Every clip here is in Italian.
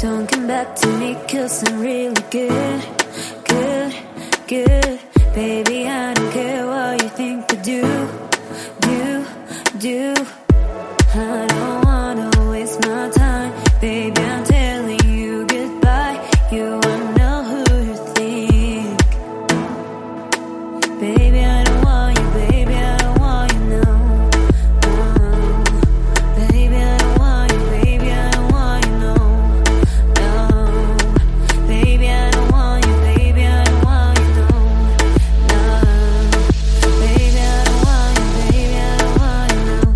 Don't come back to me 'cause I'm really good, good, good. Baby, I don't care what you think I do. I don't wanna waste my time. Baby, I'm telling you goodbye. You wanna know who you think. Baby, I don't want you, baby, I don't want you, no. Baby, I don't want you, baby, I don't want you, no. Baby, I don't want you, baby, I don't want you, no. Baby, I don't want you, baby, I don't want you, no.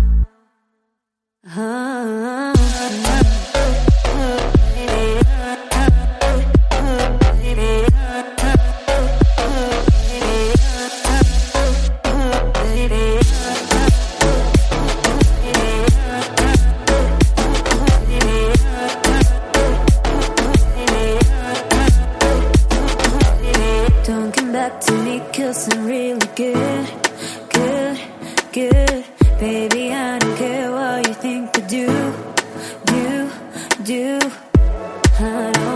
Don't come back to me 'cause I'm really good, good, good. Baby, I don't care what you think I do. I don't